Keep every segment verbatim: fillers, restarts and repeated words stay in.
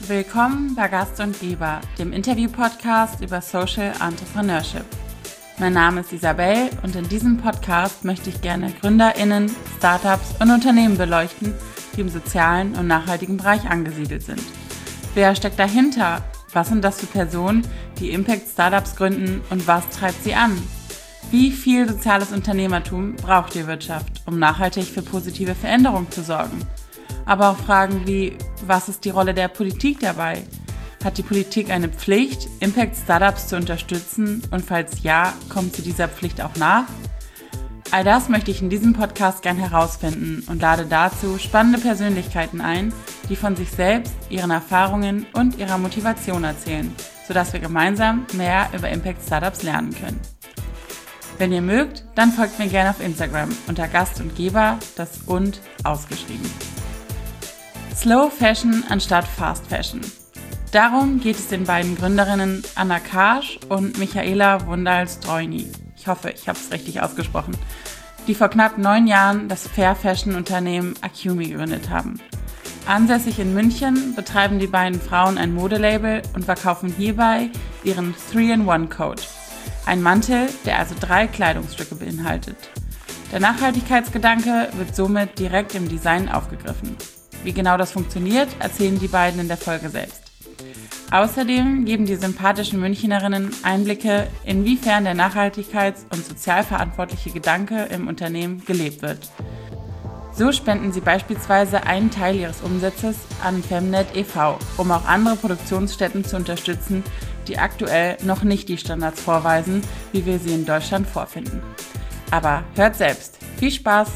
Willkommen bei Gast und Geber, dem Interview-Podcast über Social Entrepreneurship. Mein Name ist Isabel und in diesem Podcast möchte ich gerne GründerInnen, Startups und Unternehmen beleuchten, die im sozialen und nachhaltigen Bereich angesiedelt sind. Wer steckt dahinter? Was sind das für Personen, die Impact-Startups gründen und was treibt sie an? Wie viel soziales Unternehmertum braucht die Wirtschaft, um nachhaltig für positive Veränderung zu sorgen? Aber auch Fragen wie, was ist die Rolle der Politik dabei? Hat die Politik eine Pflicht, Impact-Startups zu unterstützen? Und falls ja, kommt sie dieser Pflicht auch nach? All das möchte ich in diesem Podcast gern herausfinden und lade dazu spannende Persönlichkeiten ein, die von sich selbst, ihren Erfahrungen und ihrer Motivation erzählen, sodass wir gemeinsam mehr über Impact-Startups lernen können. Wenn ihr mögt, dann folgt mir gerne auf Instagram unter Gast und Geber, das und ausgeschrieben. Slow Fashion anstatt Fast Fashion. Darum geht es den beiden Gründerinnen Anna Karsch und Michaela Wundal-Strojny. Ich hoffe, ich habe es richtig ausgesprochen. Die vor knapp neun Jahren das Fair Fashion Unternehmen Acumi gegründet haben. Ansässig in München betreiben die beiden Frauen ein Modelabel und verkaufen hierbei ihren three in one Code. Ein Mantel, der also drei Kleidungsstücke beinhaltet. Der Nachhaltigkeitsgedanke wird somit direkt im Design aufgegriffen. Wie genau das funktioniert, erzählen die beiden in der Folge selbst. Außerdem geben die sympathischen Münchnerinnen Einblicke, inwiefern der nachhaltigkeits- und sozialverantwortliche Gedanke im Unternehmen gelebt wird. So spenden sie beispielsweise einen Teil ihres Umsatzes an Femnet e V, um auch andere Produktionsstätten zu unterstützen, die aktuell noch nicht die Standards vorweisen, wie wir sie in Deutschland vorfinden. Aber hört selbst. Viel Spaß!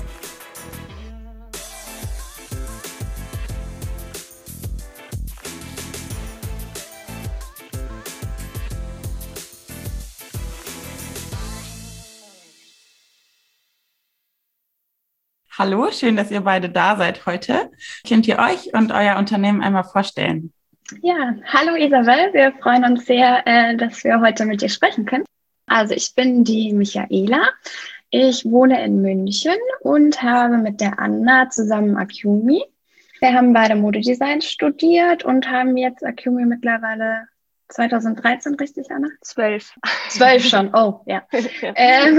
Hallo, schön, dass ihr beide da seid heute. Könnt ihr euch und euer Unternehmen einmal vorstellen? Ja, hallo Isabel, wir freuen uns sehr, äh, dass wir heute mit dir sprechen können. Also ich bin die Michaela, ich wohne in München und habe mit der Anna zusammen Acumi. Wir haben beide Modedesign studiert und haben jetzt Acumi mittlerweile zwanzig dreizehn, richtig, Anna? Zwölf. Zwölf schon, oh, ja. ja. Ähm,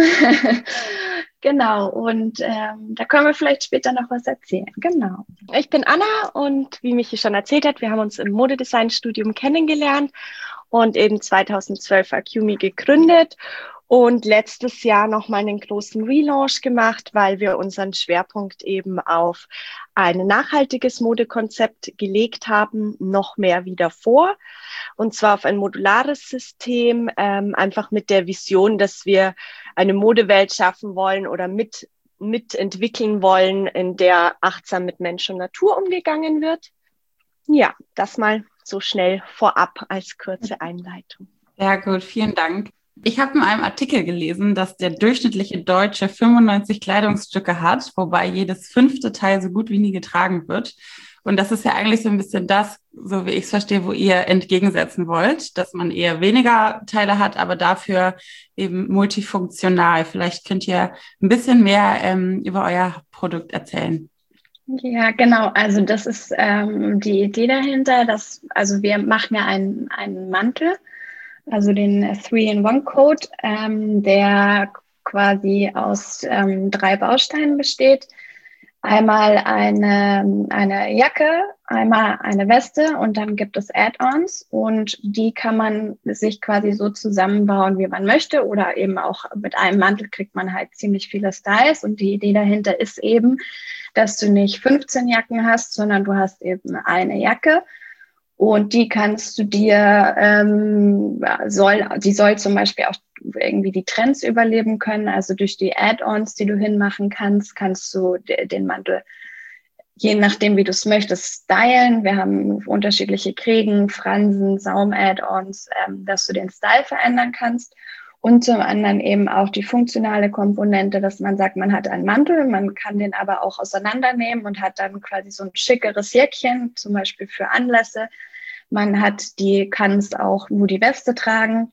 genau, und ähm, da können wir vielleicht später noch was erzählen. Genau. Ich bin Anna und wie Michi schon erzählt hat, wir haben uns im Modedesign-Studium kennengelernt und in zweitausendzwölf Acumi gegründet und letztes Jahr nochmal einen großen Relaunch gemacht, weil wir unseren Schwerpunkt eben auf ein nachhaltiges Modekonzept gelegt haben, noch mehr wie davor. Und zwar auf ein modulares System, ähm, einfach mit der Vision, dass wir eine Modewelt schaffen wollen oder mit mitentwickeln wollen, in der achtsam mit Mensch und Natur umgegangen wird. Ja, das mal so schnell vorab als kurze Einleitung. Sehr gut, vielen Dank. Ich habe in einem Artikel gelesen, dass der durchschnittliche Deutsche fünfundneunzig Kleidungsstücke hat, wobei jedes fünfte Teil so gut wie nie getragen wird. Und das ist ja eigentlich so ein bisschen das, so wie ich es verstehe, wo ihr entgegensetzen wollt, dass man eher weniger Teile hat, aber dafür eben multifunktional. Vielleicht könnt ihr ein bisschen mehr ähm, über euer Produkt erzählen. Ja, genau. Also das ist ähm, die Idee dahinter. Dass, also wir machen ja einen, einen Mantel, also den three in one Code, ähm, der quasi aus ähm, drei Bausteinen besteht. Einmal eine, eine Jacke, einmal eine Weste und dann gibt es Add-ons und die kann man sich quasi so zusammenbauen, wie man möchte, oder eben auch mit einem Mantel kriegt man halt ziemlich viele Styles und die Idee dahinter ist eben, dass du nicht fünfzehn Jacken hast, sondern du hast eben eine Jacke. Und die kannst du dir, ähm, soll, die soll zum Beispiel auch irgendwie die Trends überleben können. Also durch die Add-ons, die du hinmachen kannst, kannst du de- den Mantel, je nachdem, wie du es möchtest, stylen. Wir haben unterschiedliche Krägen, Fransen, Saum-Add-ons, ähm, dass du den Style verändern kannst. Und zum anderen eben auch die funktionale Komponente, dass man sagt, man hat einen Mantel, man kann den aber auch auseinandernehmen und hat dann quasi so ein schickeres Jäckchen, zum Beispiel für Anlässe. Man hat die, kann es auch nur die Weste tragen.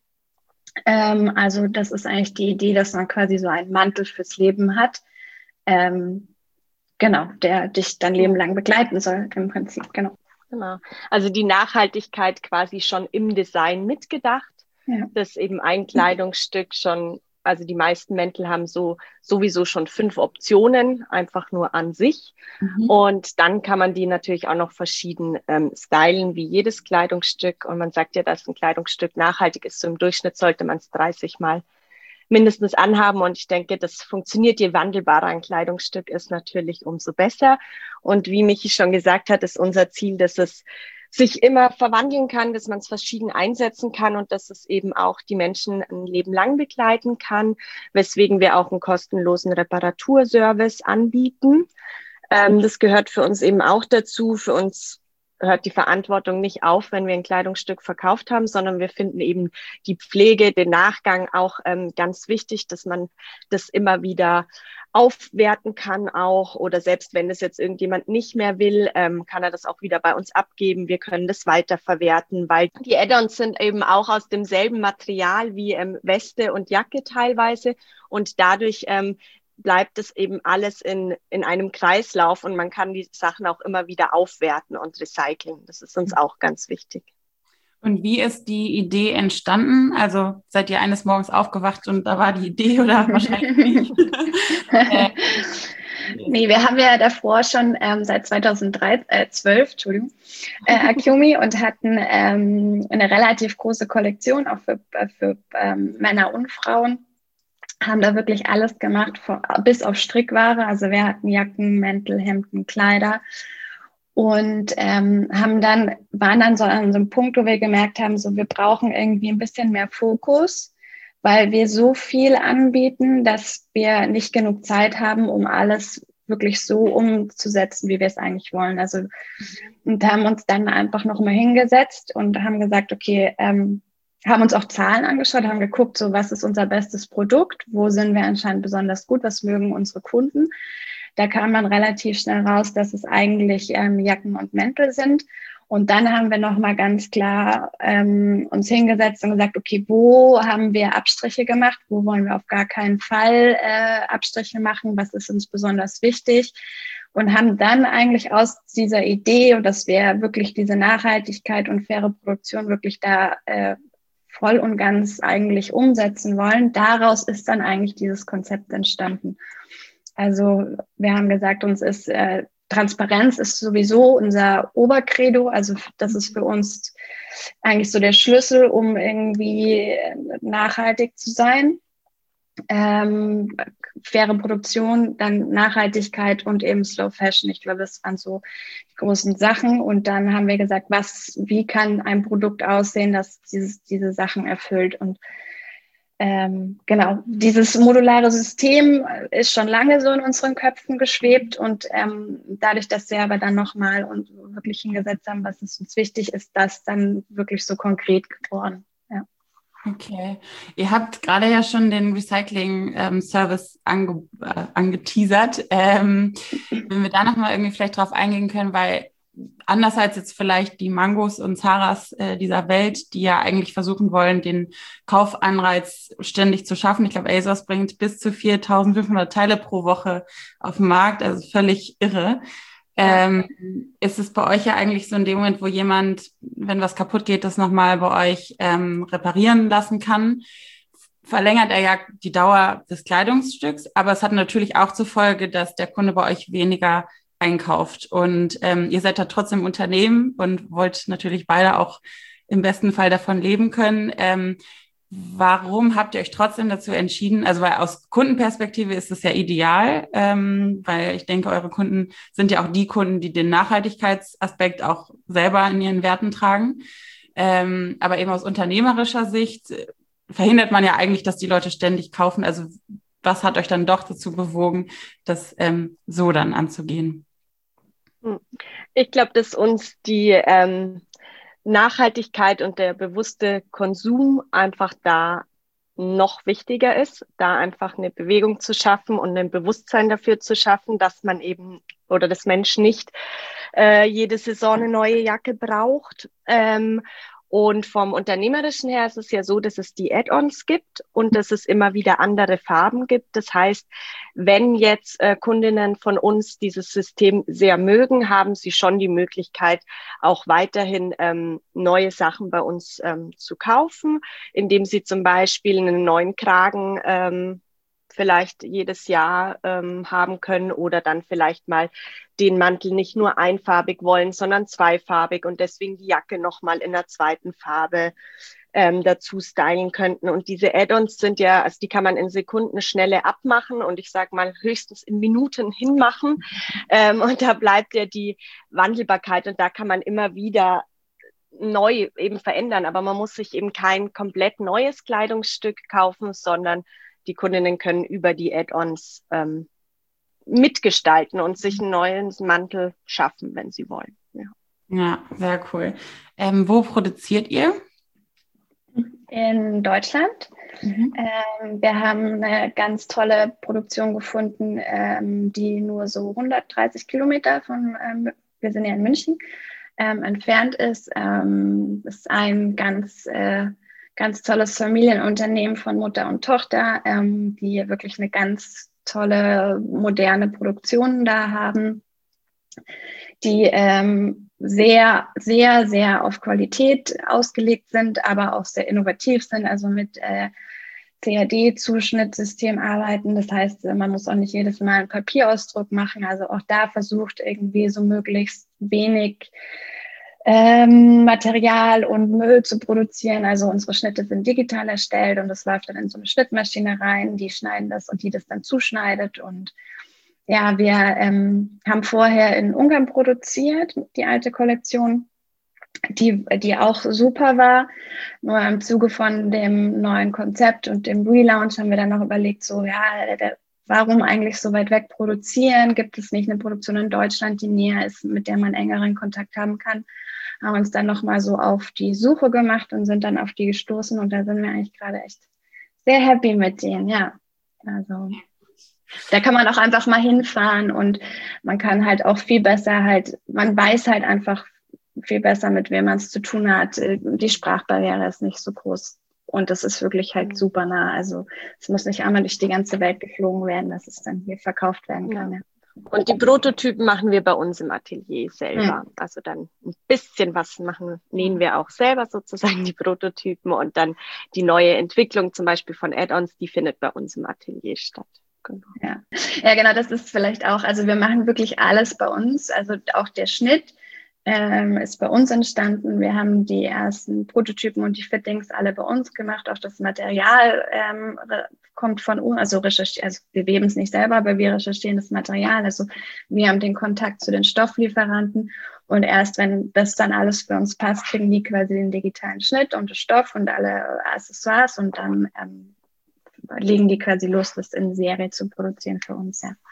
Ähm, also das ist eigentlich die Idee, dass man quasi so einen Mantel fürs Leben hat. Ähm, genau, der dich dein Leben lang begleiten soll im Prinzip, genau. Genau. Also die Nachhaltigkeit quasi schon im Design mitgedacht, ja. Dass eben ein Kleidungsstück schon, also die meisten Mäntel haben so sowieso schon fünf Optionen, einfach nur an sich. Mhm. Und dann kann man die natürlich auch noch verschieden ähm, stylen, wie jedes Kleidungsstück. Und man sagt ja, dass ein Kleidungsstück nachhaltig ist. So im Durchschnitt sollte man es dreißig Mal mindestens anhaben. Und ich denke, das funktioniert. Je wandelbarer ein Kleidungsstück ist, natürlich umso besser. Und wie Michi schon gesagt hat, ist unser Ziel, dass es sich immer verwandeln kann, dass man es verschieden einsetzen kann und dass es eben auch die Menschen ein Leben lang begleiten kann, weswegen wir auch einen kostenlosen Reparaturservice anbieten. Ähm, das gehört für uns eben auch dazu. Für uns hört die Verantwortung nicht auf, wenn wir ein Kleidungsstück verkauft haben, sondern wir finden eben die Pflege, den Nachgang auch ähm, ganz wichtig, dass man das immer wieder aufwerten kann auch, oder selbst wenn es jetzt irgendjemand nicht mehr will, ähm, kann er das auch wieder bei uns abgeben. Wir können das weiterverwerten, weil die Add-ons sind eben auch aus demselben Material wie ähm, Weste und Jacke teilweise und dadurch ähm, bleibt es eben alles in, in einem Kreislauf und man kann die Sachen auch immer wieder aufwerten und recyceln. Das ist uns auch ganz wichtig. Und wie ist die Idee entstanden? Also seid ihr eines Morgens aufgewacht und da war die Idee oder wahrscheinlich nicht? äh, nee, wir haben ja davor schon ähm, seit zweitausendzwölf, Entschuldigung, äh, Acumi und hatten ähm, eine relativ große Kollektion auch für, für ähm, Männer und Frauen. Haben da wirklich alles gemacht, von, bis auf Strickware. Also wir hatten Jacken, Mäntel, Hemden, Kleider. Und ähm, haben dann, waren dann so an so einem Punkt, wo wir gemerkt haben, so wir brauchen irgendwie ein bisschen mehr Fokus, weil wir so viel anbieten, dass wir nicht genug Zeit haben, um alles wirklich so umzusetzen, wie wir es eigentlich wollen. Also und haben uns dann einfach nochmal hingesetzt und haben gesagt, okay, ähm, haben uns auch Zahlen angeschaut, haben geguckt, so was ist unser bestes Produkt, wo sind wir anscheinend besonders gut, was mögen unsere Kunden. Da kam dann relativ schnell raus, dass es eigentlich ähm, Jacken und Mäntel sind. Und dann haben wir nochmal ganz klar ähm, uns hingesetzt und gesagt, okay, wo haben wir Abstriche gemacht? Wo wollen wir auf gar keinen Fall äh, Abstriche machen? Was ist uns besonders wichtig? Und haben dann eigentlich aus dieser Idee, und dass wir wirklich diese Nachhaltigkeit und faire Produktion wirklich da äh, voll und ganz eigentlich umsetzen wollen, daraus ist dann eigentlich dieses Konzept entstanden. Also wir haben gesagt, uns ist äh, Transparenz ist sowieso unser Obercredo. Also das ist für uns eigentlich so der Schlüssel, um irgendwie nachhaltig zu sein. Ähm, faire Produktion, dann Nachhaltigkeit und eben Slow Fashion. Ich glaube, das waren so die großen Sachen. Und dann haben wir gesagt, was, wie kann ein Produkt aussehen, das dieses, diese Sachen erfüllt? Und Ähm, genau, dieses modulare System ist schon lange so in unseren Köpfen geschwebt und ähm, dadurch, dass wir aber dann nochmal und wirklich hingesetzt haben, was ist uns wichtig, ist das dann wirklich so konkret geworden. Ja. Okay, ihr habt gerade ja schon den Recycling-Service ange, äh, angeteasert. Ähm, wenn wir da nochmal irgendwie vielleicht drauf eingehen können, weil anders als jetzt vielleicht die Mangos und Zaras äh, dieser Welt, die ja eigentlich versuchen wollen, den Kaufanreiz ständig zu schaffen. Ich glaube, ASOS bringt bis zu viertausendfünfhundert Teile pro Woche auf den Markt, also völlig irre. Ähm, ist es bei euch ja eigentlich so in dem Moment, wo jemand, wenn was kaputt geht, das nochmal bei euch ähm, reparieren lassen kann, verlängert er ja die Dauer des Kleidungsstücks, aber es hat natürlich auch zur Folge, dass der Kunde bei euch weniger einkauft. Und ähm, ihr seid da trotzdem Unternehmen und wollt natürlich beide auch im besten Fall davon leben können. Ähm, warum habt ihr euch trotzdem dazu entschieden? Also weil aus Kundenperspektive ist es ja ideal, ähm, weil ich denke, eure Kunden sind ja auch die Kunden, die den Nachhaltigkeitsaspekt auch selber in ihren Werten tragen. Ähm, aber eben aus unternehmerischer Sicht verhindert man ja eigentlich, dass die Leute ständig kaufen. Also was hat euch dann doch dazu bewogen, das ähm, so dann anzugehen? Ich glaube, dass uns die ähm, Nachhaltigkeit und der bewusste Konsum einfach da noch wichtiger ist, da einfach eine Bewegung zu schaffen und ein Bewusstsein dafür zu schaffen, dass man eben oder das Mensch nicht äh, jede Saison eine neue Jacke braucht. Ähm, Und vom Unternehmerischen her ist es ja so, dass es die Add-ons gibt und dass es immer wieder andere Farben gibt. Das heißt, wenn jetzt äh, Kundinnen von uns dieses System sehr mögen, haben sie schon die Möglichkeit, auch weiterhin ähm, neue Sachen bei uns ähm, zu kaufen, indem sie zum Beispiel einen neuen Kragen ähm, vielleicht jedes Jahr ähm, haben können oder dann vielleicht mal den Mantel nicht nur einfarbig wollen, sondern zweifarbig und deswegen die Jacke nochmal in der zweiten Farbe ähm, dazu stylen könnten. Und diese Add-ons sind ja, also die kann man in Sekundenschnelle abmachen und ich sage mal höchstens in Minuten hinmachen. Ähm, und da bleibt ja die Wandelbarkeit und da kann man immer wieder neu eben verändern. Aber man muss sich eben kein komplett neues Kleidungsstück kaufen, sondern die Kundinnen können über die Add-ons ähm, mitgestalten und sich einen neuen Mantel schaffen, wenn sie wollen. Ja, ja, sehr cool. Ähm, wo produziert ihr? In Deutschland. Mhm. Ähm, wir haben eine ganz tolle Produktion gefunden, ähm, die nur so hundertdreißig Kilometer von, ähm, wir sind ja in München, ähm, entfernt ist. Ähm, ist ein ganz äh, ganz tolles Familienunternehmen von Mutter und Tochter, ähm, die wirklich eine ganz tolle, moderne Produktion da haben, die ähm, sehr, sehr, sehr auf Qualität ausgelegt sind, aber auch sehr innovativ sind, also mit äh, C A D-Zuschnittsystem arbeiten. Das heißt, man muss auch nicht jedes Mal einen Papierausdruck machen. Also auch da versucht irgendwie so möglichst wenig Ähm, Material und Müll zu produzieren. Also unsere Schnitte sind digital erstellt und das läuft dann in so eine Schnittmaschine rein, die schneiden das und die das dann zuschneidet. Und ja, wir ähm, haben vorher in Ungarn produziert, die alte Kollektion, die, die auch super war. Nur im Zuge von dem neuen Konzept und dem Relaunch haben wir dann noch überlegt, so ja, der, warum eigentlich so weit weg produzieren? Gibt es nicht eine Produktion in Deutschland, die näher ist, mit der man engeren Kontakt haben kann? Haben uns dann nochmal so auf die Suche gemacht und sind dann auf die gestoßen und da sind wir eigentlich gerade echt sehr happy mit denen, ja. Also da kann man auch einfach mal hinfahren und man kann halt auch viel besser halt, man weiß halt einfach viel besser, mit wem man es zu tun hat. Die Sprachbarriere ist nicht so groß und das ist wirklich halt super nah. Also es muss nicht einmal durch die ganze Welt geflogen werden, dass es dann hier verkauft werden kann, ja. Und die Prototypen machen wir bei uns im Atelier selber. Mhm. Also dann ein bisschen was machen, nähen wir auch selber sozusagen die Prototypen und dann die neue Entwicklung zum Beispiel von Add-ons, die findet bei uns im Atelier statt. Genau. Ja. ja, genau, das ist vielleicht auch, also wir machen wirklich alles bei uns, also auch der Schnitt ähm, ist bei uns entstanden. Wir haben die ersten Prototypen und die Fittings alle bei uns gemacht. Auch das Material ähm, kommt von uns, also recherchiert, also wir weben es nicht selber, aber wir recherchieren das Material. Also wir haben den Kontakt zu den Stofflieferanten und erst wenn das dann alles für uns passt, kriegen die quasi den digitalen Schnitt und den Stoff und alle Accessoires und dann ähm, legen die quasi los, das in Serie zu produzieren für uns, ja.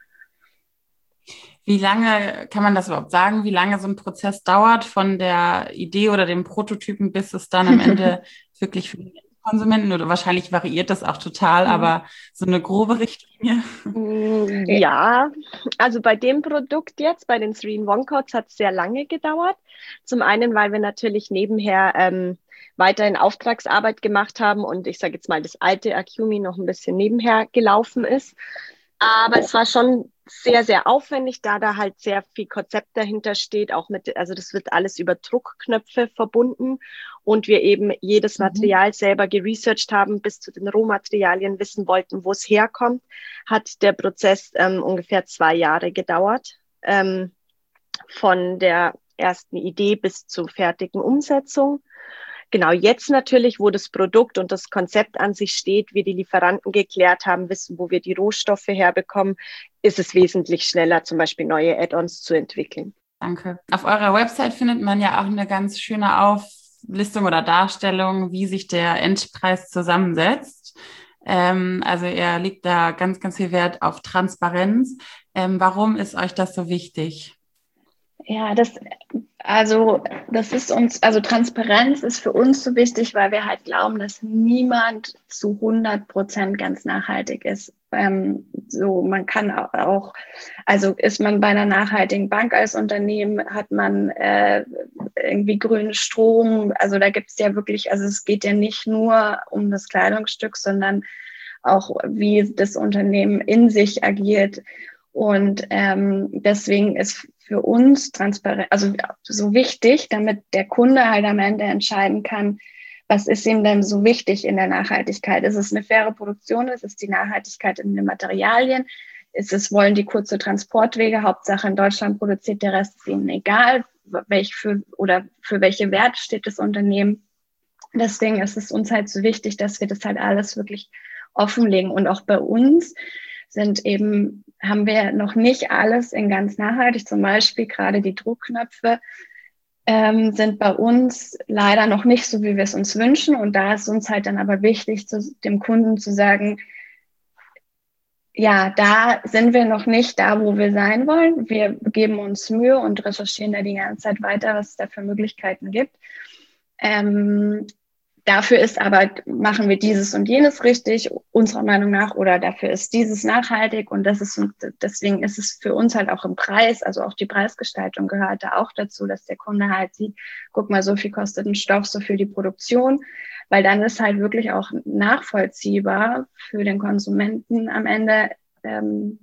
Wie lange, kann man das überhaupt sagen, wie lange so ein Prozess dauert von der Idee oder dem Prototypen, bis es dann am Ende wirklich für den Konsumenten, oder wahrscheinlich variiert das auch total, mhm. aber so eine grobe Richtlinie? Ja, also bei dem Produkt jetzt, bei den three in one Coats, hat es sehr lange gedauert. Zum einen, weil wir natürlich nebenher ähm, weiterhin Auftragsarbeit gemacht haben und ich sage jetzt mal, das alte Acumi noch ein bisschen nebenher gelaufen ist. Aber es war schon sehr, sehr aufwendig, da da halt sehr viel Konzept dahinter steht, auch mit, also das wird alles über Druckknöpfe verbunden und wir eben jedes Material mhm. selber geresearched haben, bis zu den Rohmaterialien wissen wollten, wo es herkommt, hat der Prozess ähm, ungefähr zwei Jahre gedauert, ähm, von der ersten Idee bis zur fertigen Umsetzung. Genau, jetzt natürlich, wo das Produkt und das Konzept an sich steht, wir die Lieferanten geklärt haben, wissen, wo wir die Rohstoffe herbekommen, ist es wesentlich schneller, zum Beispiel neue Add-ons zu entwickeln. Danke. Auf eurer Website findet man ja auch eine ganz schöne Auflistung oder Darstellung, wie sich der Endpreis zusammensetzt. Ähm, also ihr legt da ganz, ganz viel Wert auf Transparenz. Ähm, warum ist euch das so wichtig? Ja, das Also das ist uns, also Transparenz ist für uns so wichtig, weil wir halt glauben, dass niemand zu hundert Prozent ganz nachhaltig ist. Ähm, so, man kann auch, also ist man bei einer nachhaltigen Bank als Unternehmen, hat man äh, irgendwie grünen Strom. Also da gibt es ja wirklich, also es geht ja nicht nur um das Kleidungsstück, sondern auch wie das Unternehmen in sich agiert. Und ähm, deswegen ist für uns transparent, also so wichtig, damit der Kunde halt am Ende entscheiden kann, was ist ihm denn so wichtig in der Nachhaltigkeit? Ist es eine faire Produktion? Ist es die Nachhaltigkeit in den Materialien? Ist es, wollen die kurze Transportwege? Hauptsache in Deutschland produziert, der Rest ist ihnen egal, welch für, oder für welche Werte steht das Unternehmen. Deswegen ist es uns halt so wichtig, dass wir das halt alles wirklich offenlegen. Und auch bei uns sind eben, haben wir noch nicht alles in ganz nachhaltig, zum Beispiel gerade die Druckknöpfe ähm, sind bei uns leider noch nicht so, wie wir es uns wünschen. Und da ist uns halt dann aber wichtig, zu, dem Kunden zu sagen, ja, da sind wir noch nicht da, wo wir sein wollen. Wir geben uns Mühe und recherchieren da die ganze Zeit weiter, was es da für Möglichkeiten gibt. Ähm, Dafür ist aber, machen wir dieses und jenes richtig, unserer Meinung nach, oder dafür ist dieses nachhaltig und das ist, deswegen ist es für uns halt auch im Preis, also auch die Preisgestaltung gehört da auch dazu, dass der Kunde halt sieht, guck mal, so viel kostet ein Stoff, so viel die Produktion, weil dann ist halt wirklich auch nachvollziehbar für den Konsumenten am Ende, ähm,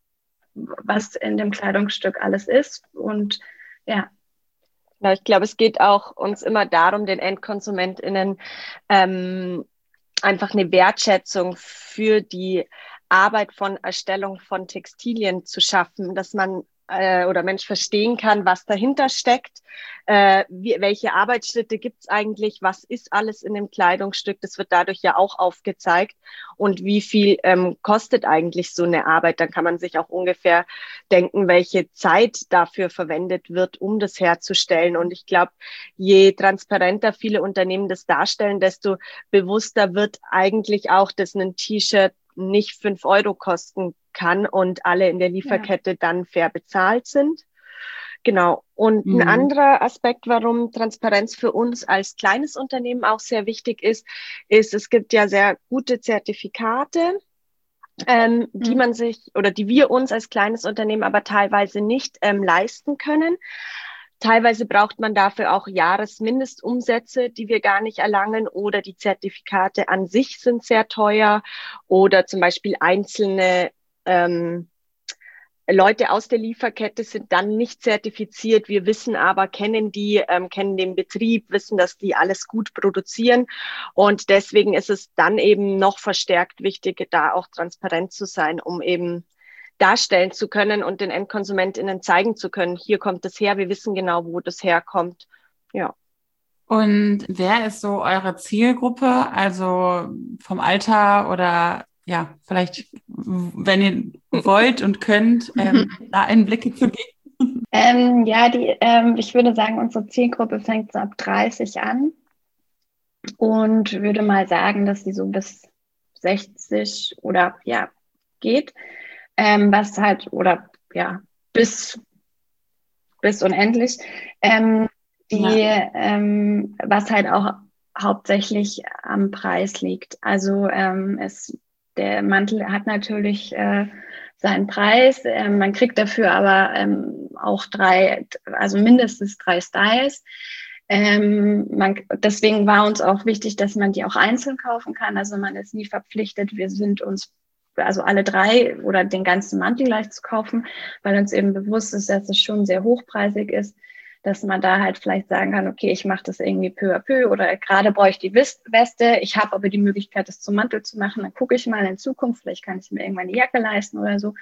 was in dem Kleidungsstück alles ist und ja. Ja, ich glaube, es geht auch uns immer darum, den EndkonsumentInnen ähm, einfach eine Wertschätzung für die Arbeit von Erstellung von Textilien zu schaffen, dass man äh, oder Mensch verstehen kann, was dahinter steckt, äh, wie, welche Arbeitsschritte gibt es eigentlich, was ist alles in dem Kleidungsstück, das wird dadurch ja auch aufgezeigt und wie viel ähm, kostet eigentlich so eine Arbeit, dann kann man sich auch ungefähr denken, welche Zeit dafür verwendet wird, um das herzustellen und ich glaube, je transparenter viele Unternehmen das darstellen, desto bewusster wird eigentlich auch, dass ein T-Shirt nicht fünf Euro kosten kann und alle in der Lieferkette ja. dann fair bezahlt sind. Genau. Und mhm. ein anderer Aspekt, warum Transparenz für uns als kleines Unternehmen auch sehr wichtig ist, ist, es gibt ja sehr gute Zertifikate, ähm, mhm. die man sich oder die wir uns als kleines Unternehmen aber teilweise nicht ähm, leisten können. Teilweise braucht man dafür auch Jahresmindestumsätze, die wir gar nicht erlangen, oder die Zertifikate an sich sind sehr teuer oder zum Beispiel einzelne ähm, Leute aus der Lieferkette sind dann nicht zertifiziert. Wir wissen aber, kennen die, ähm, kennen den Betrieb, wissen, dass die alles gut produzieren und deswegen ist es dann eben noch verstärkt wichtig, da auch transparent zu sein, um eben darstellen zu können und den EndkonsumentInnen zeigen zu können, hier kommt es her, wir wissen genau, wo das herkommt. Ja. Und wer ist so eure Zielgruppe? Also vom Alter oder ja, vielleicht, wenn ihr wollt und könnt, ähm, da Einblicke zu geben? Ähm, ja, die, ähm, ich würde sagen, unsere Zielgruppe fängt so ab dreißig an und würde mal sagen, dass sie so bis sechzig oder ja geht. Ähm, was halt, oder ja, bis, bis unendlich, ähm, die, ja. ähm, was halt auch hauptsächlich am Preis liegt. Also ähm, es, der Mantel hat natürlich äh, seinen Preis, ähm, man kriegt dafür aber ähm, auch drei, also mindestens drei Styles. Ähm, man, deswegen war uns auch wichtig, dass man die auch einzeln kaufen kann. Also man ist nie verpflichtet, wir sind uns also alle drei oder den ganzen Mantel gleich zu kaufen, weil uns eben bewusst ist, dass es schon sehr hochpreisig ist, dass man da halt vielleicht sagen kann, okay, ich mache das irgendwie peu à peu oder gerade brauche ich die Weste, ich habe aber die Möglichkeit, das zum Mantel zu machen, dann gucke ich mal in Zukunft, vielleicht kann ich mir irgendwann die Jacke leisten oder so.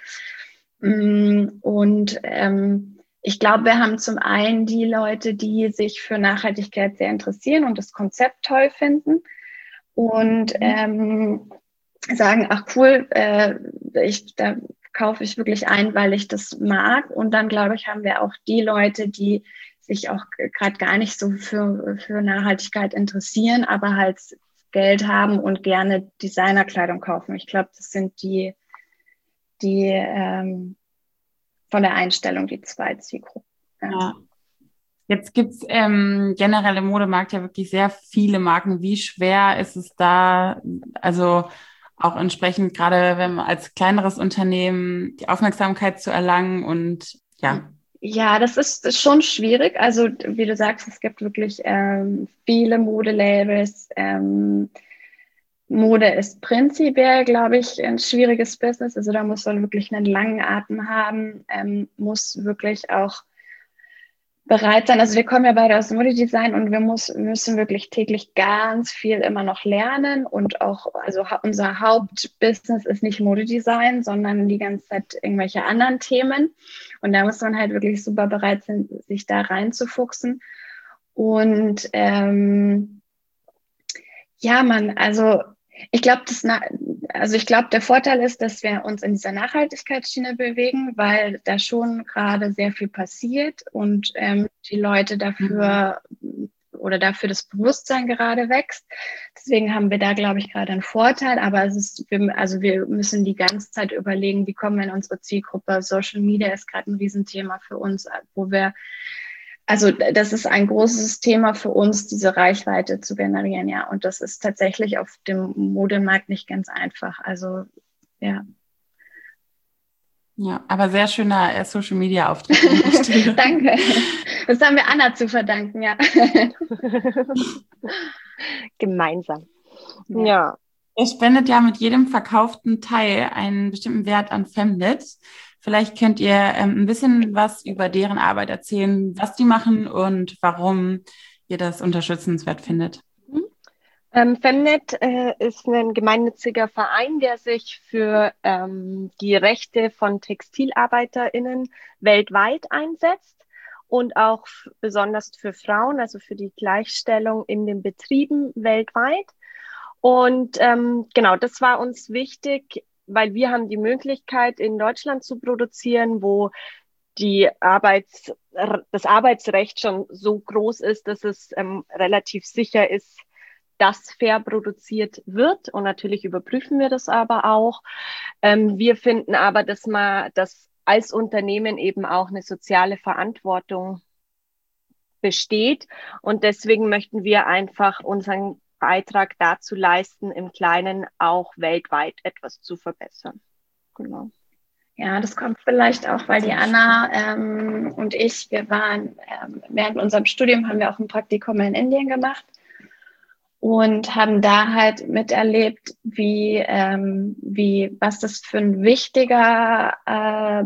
Und ähm, ich glaube, wir haben zum einen die Leute, die sich für Nachhaltigkeit sehr interessieren und das Konzept toll finden und ähm, sagen, ach cool, äh, ich, da kaufe ich wirklich ein, weil ich das mag. Und dann, glaube ich, haben wir auch die Leute, die sich auch gerade gar nicht so für, für Nachhaltigkeit interessieren, aber halt Geld haben und gerne Designerkleidung kaufen. Ich glaube, das sind die, die ähm, von der Einstellung die zwei Zielgruppen. Ja. Ja. Jetzt gibt's ähm, generell im Modemarkt ja wirklich sehr viele Marken. Wie schwer ist es da, also auch entsprechend gerade wenn man als kleineres Unternehmen die Aufmerksamkeit zu erlangen und ja. Ja, das ist, ist schon schwierig. Also wie du sagst, es gibt wirklich ähm, viele Modelabels. Ähm, Mode ist prinzipiell, glaube ich, ein schwieriges Business. Also da muss man wirklich einen langen Atem haben, ähm, muss wirklich auch bereit sein. Also wir kommen ja beide aus dem Modedesign und wir muss, müssen wirklich täglich ganz viel immer noch lernen und auch, also ha- unser Hauptbusiness ist nicht Modedesign, sondern die ganze Zeit irgendwelche anderen Themen. Und da muss man halt wirklich super bereit sein, sich da reinzufuchsen. Und ähm, ja, man, also ich glaube, das, na- also ich glaube, der Vorteil ist, dass wir uns in dieser Nachhaltigkeitsschiene bewegen, weil da schon gerade sehr viel passiert und ähm, die Leute dafür oder dafür das Bewusstsein gerade wächst. Deswegen haben wir da, glaube ich, gerade einen Vorteil. Aber es ist, wir, also wir müssen die ganze Zeit überlegen, wie kommen wir in unsere Zielgruppe. Social Media ist gerade ein Riesenthema für uns, wo wir also das ist ein großes Thema für uns, diese Reichweite zu generieren, ja. Und das ist tatsächlich auf dem Modemarkt nicht ganz einfach. Also ja. Ja, aber sehr schöner äh, Social Media Auftritt an der Stelle. Danke. Das haben wir Anna zu verdanken, ja. Gemeinsam. Ja. Ja. Ihr spendet ja mit jedem verkauften Teil einen bestimmten Wert an Femnit. Vielleicht könnt ihr ähm, ein bisschen was über deren Arbeit erzählen, was die machen und warum ihr das unterstützenswert findet. Ähm, Femnet äh, ist ein gemeinnütziger Verein, der sich für ähm, die Rechte von TextilarbeiterInnen weltweit einsetzt und auch f- besonders für Frauen, also für die Gleichstellung in den Betrieben weltweit. Und ähm, genau, das war uns wichtig, weil wir haben die Möglichkeit, in Deutschland zu produzieren, wo die Arbeits, das Arbeitsrecht schon so groß ist, dass es ähm, relativ sicher ist, dass fair produziert wird. Und natürlich überprüfen wir das aber auch. Ähm, wir finden aber, dass man das als Unternehmen eben auch eine soziale Verantwortung besteht. Und deswegen möchten wir einfach unseren Beitrag dazu leisten, im Kleinen auch weltweit etwas zu verbessern. Genau. Ja, das kommt vielleicht auch, weil die Anna ähm, und ich, wir waren, ähm, während unserem Studium haben wir auch ein Praktikum in Indien gemacht und haben da halt miterlebt, wie, ähm, wie, was das für ein wichtiger äh,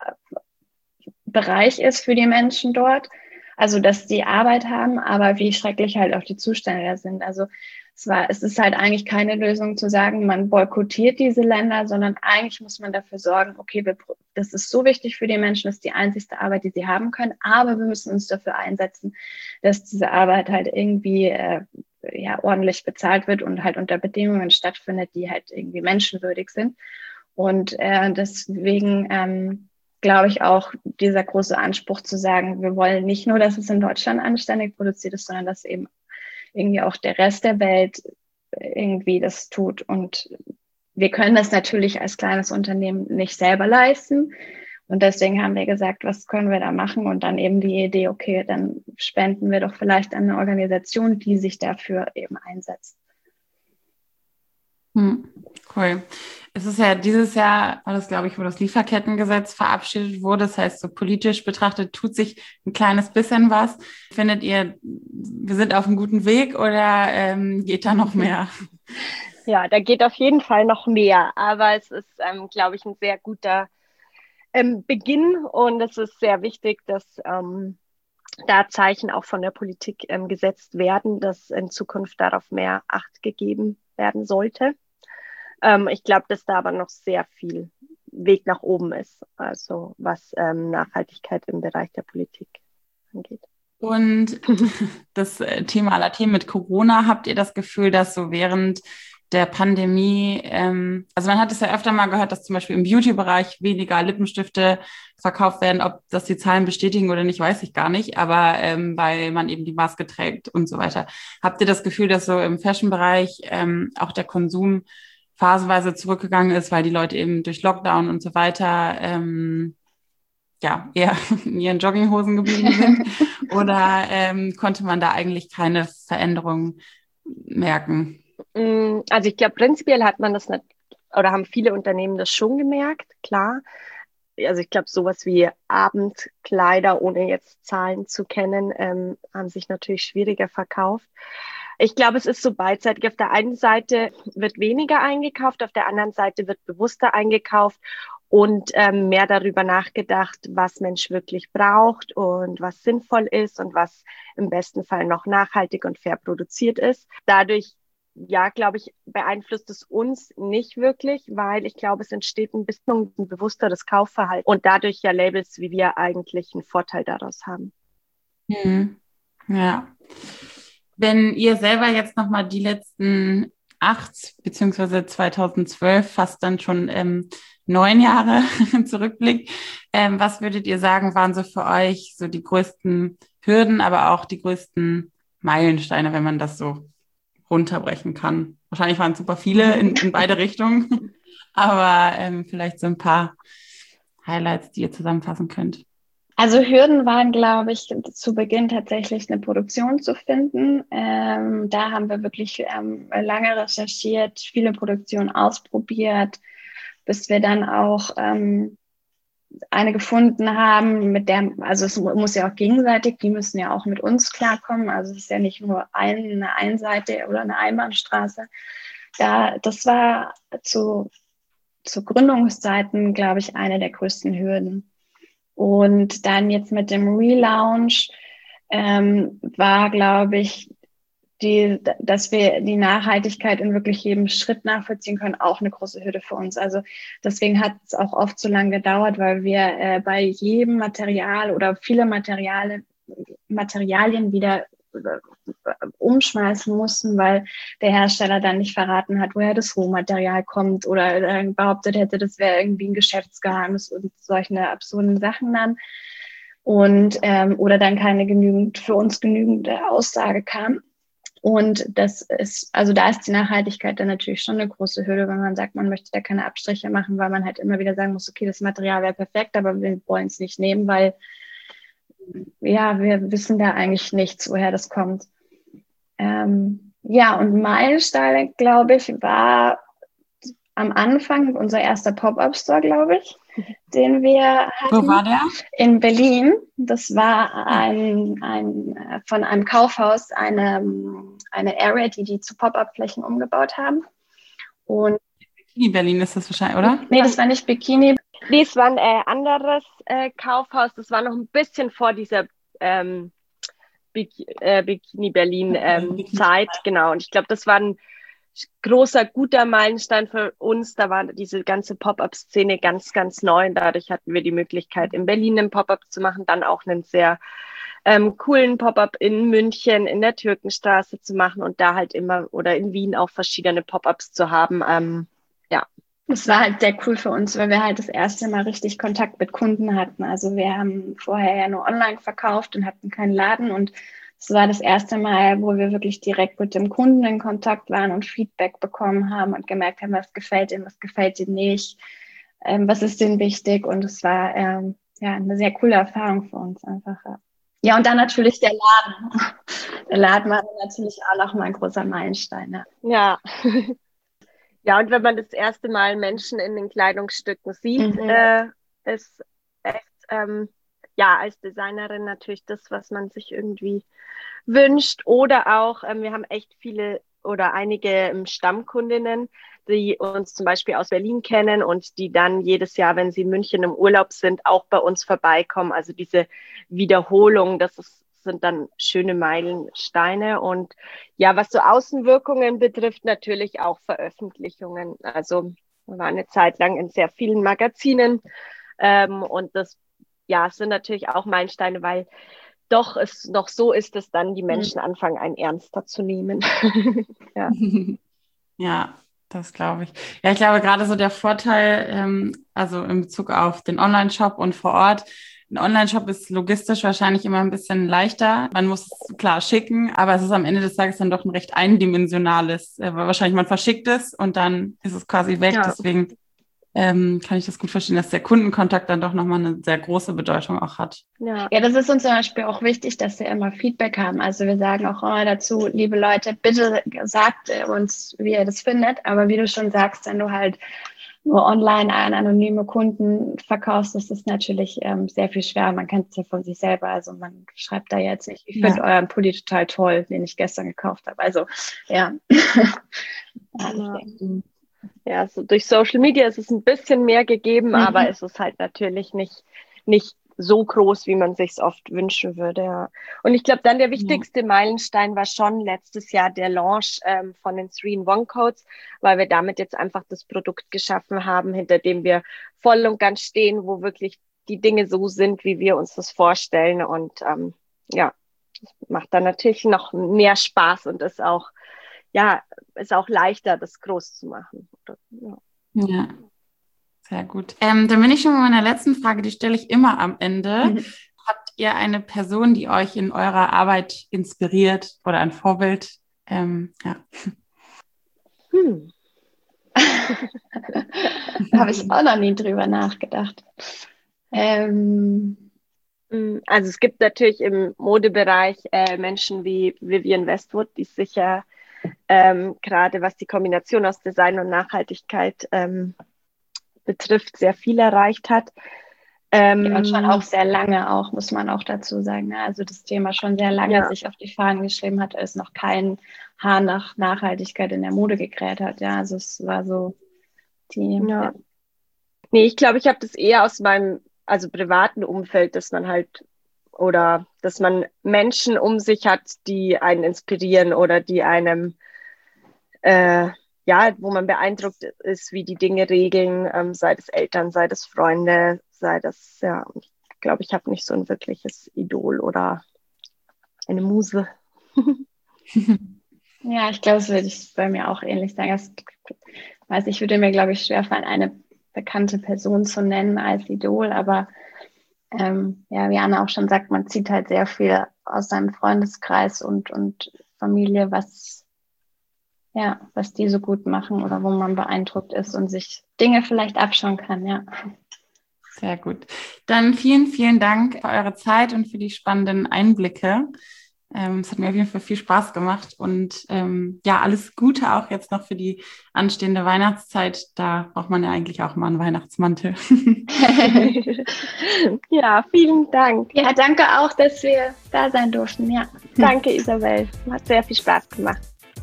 Bereich ist für die Menschen dort. Also, dass die Arbeit haben, aber wie schrecklich halt auch die Zustände da sind. Also, es war, es ist halt eigentlich keine Lösung zu sagen, man boykottiert diese Länder, sondern eigentlich muss man dafür sorgen, okay, wir, das ist so wichtig für die Menschen, das ist die einzigste Arbeit, die sie haben können, aber wir müssen uns dafür einsetzen, dass diese Arbeit halt irgendwie äh, ja, ordentlich bezahlt wird und halt unter Bedingungen stattfindet, die halt irgendwie menschenwürdig sind. Und äh, deswegen ähm, glaube ich auch dieser große Anspruch zu sagen, wir wollen nicht nur, dass es in Deutschland anständig produziert ist, sondern dass eben irgendwie auch der Rest der Welt irgendwie das tut. Und wir können das natürlich als kleines Unternehmen nicht selber leisten. Und deswegen haben wir gesagt, was können wir da machen? Und dann eben die Idee, okay, dann spenden wir doch vielleicht an eine Organisation, die sich dafür eben einsetzt. Hm, cool. Es ist ja dieses Jahr, war das, glaube ich, wo das Lieferkettengesetz verabschiedet wurde. Das heißt, so politisch betrachtet tut sich ein kleines bisschen was. Findet ihr, wir sind auf einem guten Weg oder ähm, geht da noch mehr? Ja, da geht auf jeden Fall noch mehr, aber es ist, ähm, glaube ich, ein sehr guter ähm, Beginn und es ist sehr wichtig, dass ähm, da Zeichen auch von der Politik ähm, gesetzt werden, dass in Zukunft darauf mehr Acht gegeben werden sollte. Ähm, ich glaube, dass da aber noch sehr viel Weg nach oben ist, also was ähm, Nachhaltigkeit im Bereich der Politik angeht. Und das Thema aller Themen mit Corona, habt ihr das Gefühl, dass so während der Pandemie, ähm, also man hat es ja öfter mal gehört, dass zum Beispiel im Beauty-Bereich weniger Lippenstifte verkauft werden, ob das die Zahlen bestätigen oder nicht, weiß ich gar nicht, aber ähm, weil man eben die Maske trägt und so weiter. Habt ihr das Gefühl, dass so im Fashion-Bereich ähm, auch der Konsum phasenweise zurückgegangen ist, weil die Leute eben durch Lockdown und so weiter ähm, ja eher in ihren Jogginghosen geblieben sind? Oder ähm, konnte man da eigentlich keine Veränderung merken? Also ich glaube, prinzipiell hat man das nicht, oder haben viele Unternehmen das schon gemerkt, klar. Also ich glaube, sowas wie Abendkleider, ohne jetzt Zahlen zu kennen, ähm, haben sich natürlich schwieriger verkauft. Ich glaube, es ist so beidseitig. Auf der einen Seite wird weniger eingekauft, auf der anderen Seite wird bewusster eingekauft und ähm, mehr darüber nachgedacht, was Mensch wirklich braucht und was sinnvoll ist und was im besten Fall noch nachhaltig und fair produziert ist. Dadurch, ja, glaube ich, beeinflusst es uns nicht wirklich, weil ich glaube, es entsteht ein bisschen ein bewussteres Kaufverhalten und dadurch ja Labels wie wir eigentlich einen Vorteil daraus haben. Mhm. Ja. Wenn ihr selber jetzt nochmal die letzten acht beziehungsweise zweitausendzwölf fast dann schon ähm, neun Jahre zurückblickt, ähm, was würdet ihr sagen, waren so für euch so die größten Hürden, aber auch die größten Meilensteine, wenn man das so runterbrechen kann? Wahrscheinlich waren es super viele in, in beide Richtungen, aber ähm, vielleicht so ein paar Highlights, die ihr zusammenfassen könnt. Also Hürden waren, glaube ich, zu Beginn tatsächlich eine Produktion zu finden. Ähm, da haben wir wirklich ähm, lange recherchiert, viele Produktionen ausprobiert, bis wir dann auch ähm, eine gefunden haben, mit der, also es muss ja auch gegenseitig, die müssen ja auch mit uns klarkommen. Also es ist ja nicht nur ein, eine Einseite oder eine Einbahnstraße. Da, das war zu, zu Gründungszeiten, glaube ich, eine der größten Hürden. Und dann jetzt mit dem Relaunch ähm, war, glaube ich, die, dass wir die Nachhaltigkeit in wirklich jedem Schritt nachvollziehen können, auch eine große Hürde für uns. Also deswegen hat es auch oft so lange gedauert, weil wir äh, bei jedem Material oder viele Materiale, Materialien wieder umschmeißen mussten, weil der Hersteller dann nicht verraten hat, woher das Rohmaterial kommt oder äh, behauptet hätte, das wäre irgendwie ein Geschäftsgeheimnis und solche absurden Sachen dann. Und ähm, oder dann keine genügend, für uns genügende Aussage kam. Und das ist, also da ist die Nachhaltigkeit dann natürlich schon eine große Hürde, wenn man sagt, man möchte da keine Abstriche machen, weil man halt immer wieder sagen muss, okay, das Material wäre perfekt, aber wir wollen es nicht nehmen, weil ja, wir wissen da eigentlich nichts, woher das kommt. Ähm, ja, und Meilenstein, glaube ich, war am Anfang unser erster Pop-Up-Store, glaube ich, den wir hatten. Wo war der? In Berlin. Das war ein, ein, von einem Kaufhaus eine, eine Area, die die zu Pop-Up-Flächen umgebaut haben. Und Bikini Berlin ist das wahrscheinlich, oder? Nee, das war nicht Bikini. Nee, es war ein äh, anderes äh, Kaufhaus. Das war noch ein bisschen vor dieser ähm, Bik äh, Bikini Berlin ähm, Zeit. Genau. Und ich glaube, das war ein großer, guter Meilenstein für uns. Da war diese ganze Pop-Up-Szene ganz, ganz neu. Und dadurch hatten wir die Möglichkeit, in Berlin einen Pop-Up zu machen, dann auch einen sehr ähm, coolen Pop-Up in München, in der Türkenstraße zu machen und da halt immer, oder in Wien auch verschiedene Pop-Ups zu haben. Ähm, ja. Das war halt sehr cool für uns, weil wir halt das erste Mal richtig Kontakt mit Kunden hatten. Also wir haben vorher ja nur online verkauft und hatten keinen Laden und es war das erste Mal, wo wir wirklich direkt mit dem Kunden in Kontakt waren und Feedback bekommen haben und gemerkt haben, was gefällt ihm, was gefällt ihm nicht, ähm, was ist denen wichtig. Und es war ähm, ja eine sehr coole Erfahrung für uns einfach. Ja, und dann natürlich der Laden. Der Laden war natürlich auch noch mal ein großer Meilenstein. Ja. Ja. Ja, und wenn man das erste Mal Menschen in den Kleidungsstücken sieht, Mhm. äh, ist echt, ähm, ja, als Designerin natürlich das, was man sich irgendwie wünscht. Oder auch, ähm, wir haben echt viele oder einige ähm, Stammkundinnen, die uns zum Beispiel aus Berlin kennen und die dann jedes Jahr, wenn sie in München im Urlaub sind, auch bei uns vorbeikommen. Also diese Wiederholung, das ist sind dann schöne Meilensteine. Und ja, was so Außenwirkungen betrifft, natürlich auch Veröffentlichungen. Also wir waren eine Zeit lang in sehr vielen Magazinen ähm, und das ja sind natürlich auch Meilensteine, weil doch es noch so ist, dass dann die Menschen anfangen, einen ernster zu nehmen. Ja. Ja, das glaube ich. Ja, ich glaube gerade so der Vorteil, ähm, also in Bezug auf den Online-Shop und vor Ort, ein Online-Shop ist logistisch wahrscheinlich immer ein bisschen leichter. Man muss es klar schicken, aber es ist am Ende des Tages dann doch ein recht eindimensionales, äh, weil wahrscheinlich man verschickt es und dann ist es quasi weg. Ja. Deswegen ähm, kann ich das gut verstehen, dass der Kundenkontakt dann doch nochmal eine sehr große Bedeutung auch hat. Ja. ja, das ist uns zum Beispiel auch wichtig, dass wir immer Feedback haben. Also wir sagen auch immer dazu, liebe Leute, bitte sagt uns, wie ihr das findet. Aber wie du schon sagst, wenn du halt nur online an anonyme Kunden verkaufst, ist das natürlich ähm, sehr viel schwer. Man kennt es ja von sich selber. Also man schreibt da jetzt nicht, ich finde ja. euren Pulli total toll, den ich gestern gekauft habe. Also ja. ja, ja so durch Social Media ist es ein bisschen mehr gegeben, mhm. aber es ist halt natürlich nicht, nicht so groß, wie man sich es oft wünschen würde. Ja. Und ich glaube, dann der wichtigste ja. Meilenstein war schon letztes Jahr der Launch ähm, von den three in one Codes, weil wir damit jetzt einfach das Produkt geschaffen haben, hinter dem wir voll und ganz stehen, wo wirklich die Dinge so sind, wie wir uns das vorstellen. Und ähm, ja, das macht dann natürlich noch mehr Spaß und ist auch, ja, ist auch leichter, das groß zu machen. Ja. ja. Sehr gut. Ähm, dann bin ich schon bei meiner letzten Frage, die stelle ich immer am Ende. Mhm. Habt ihr eine Person, die euch in eurer Arbeit inspiriert oder ein Vorbild? Ähm, ja. Hm. Da habe ich auch noch nie drüber nachgedacht. Ähm. Also es gibt natürlich im Modebereich äh, Menschen wie Vivienne Westwood, die sicher ähm, gerade was die Kombination aus Design und Nachhaltigkeit ähm, betrifft, sehr viel erreicht hat. Ähm, ja, und schon auch sehr lange auch, muss man auch dazu sagen. Ne? Also das Thema schon sehr lange ja. sich auf die Fahnen geschrieben hat, als noch kein Haar nach Nachhaltigkeit in der Mode gekräht hat. Ja, also es war so die... Ja. Ja. Nee, ich glaube, ich habe das eher aus meinem also privaten Umfeld, dass man halt oder dass man Menschen um sich hat, die einen inspirieren oder die einem äh, ja, wo man beeindruckt ist, wie die Dinge regeln, ähm, sei das Eltern, sei das Freunde, sei das, ja, ich glaube, ich habe nicht so ein wirkliches Idol oder eine Muse. Ja, ich glaube, das würde ich bei mir auch ähnlich sagen. Das, weiß ich, würde mir, glaube ich, schwerfallen, eine bekannte Person zu nennen als Idol, aber ähm, ja, wie Anna auch schon sagt, man zieht halt sehr viel aus seinem Freundeskreis und, und Familie, was Ja, was die so gut machen oder wo man beeindruckt ist und sich Dinge vielleicht abschauen kann, ja. Sehr gut. Dann vielen, vielen Dank für eure Zeit und für die spannenden Einblicke. Ähm, es hat mir auf jeden Fall viel Spaß gemacht und ähm, ja, alles Gute auch jetzt noch für die anstehende Weihnachtszeit. Da braucht man ja eigentlich auch mal einen Weihnachtsmantel. Ja, vielen Dank. Ja, danke auch, dass wir da sein durften. Ja. Danke, Isabel. Hat sehr viel Spaß gemacht.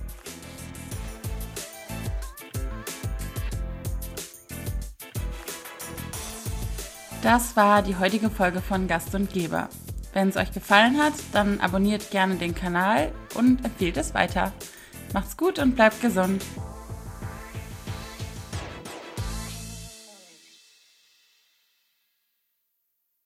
Das war die heutige Folge von Gast und Geber. Wenn es euch gefallen hat, dann abonniert gerne den Kanal und empfehlt es weiter. Macht's gut und bleibt gesund.